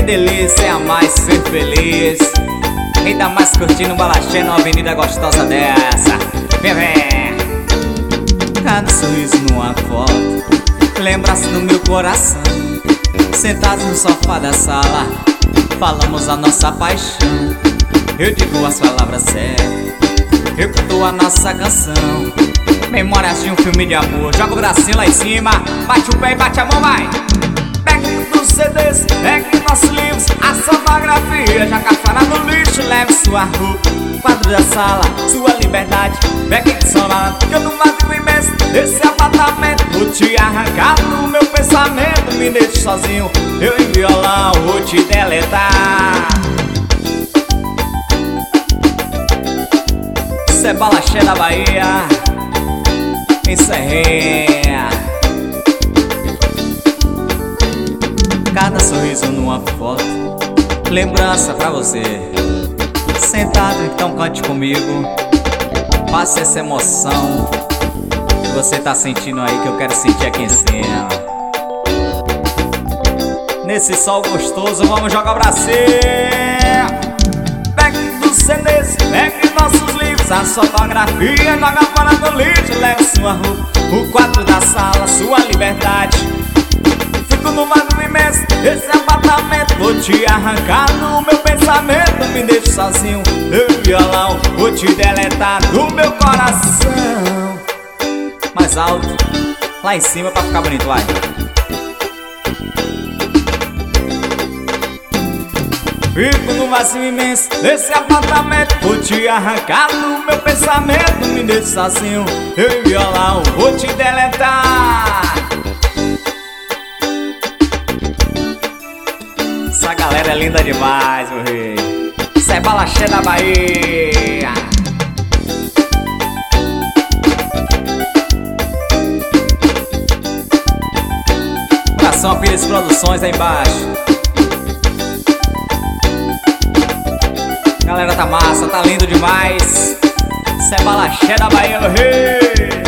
delícia é amar e ser feliz. Ainda mais curtindo um balaxê numa avenida gostosa dessa. Vem, vem. Cada sorriso numa foto, lembrança do meu coração. Sentados no sofá da sala, falamos a nossa paixão. Eu digo as palavras certas, eu canto a nossa canção. Memórias de um filme de amor. Joga o bracinho lá em cima, bate o pé e bate a mão, vai. Pegue dos CDs, pegue nossos livros, a fotografia joga fora no lixo. Leve sua roupa, quadro da sala, sua liberdade. Pegue que sola, que eu não vazio imenso desse apartamento. Vou te arrancar do meu pensamento. Me deixe sozinho, eu em violão vou te deletar. Isso é balaxé da Bahia, em Serrinha. Cada sorriso numa foto, lembrança pra você. Sentado, então cante comigo, passe essa emoção que você tá sentindo aí, que eu quero sentir aqui em cima. Nesse sol gostoso, vamos jogar o bracinho. Pegue dos CDs, pegue nossos livros, a fotografia joga fora do lixo. Leve sua roupa, o quadro da sala, sua liberdade. Fico no vazio imenso desse apartamento. Vou te arrancar do meu pensamento. Me deixe sozinho, eu e violão vou te deletar do meu coração. Mais alto, lá em cima pra ficar bonito, vai. Fico no vazio imenso desse apartamento. Vou te arrancar do meu pensamento. Me deixe sozinho, eu e violão vou te deletar. Essa galera é linda demais, meu rei. Isso é balaxé da Bahia. Coração Pires Produções aí embaixo. Galera, tá massa, tá lindo demais. Isso é balaxé da Bahia, meu rei.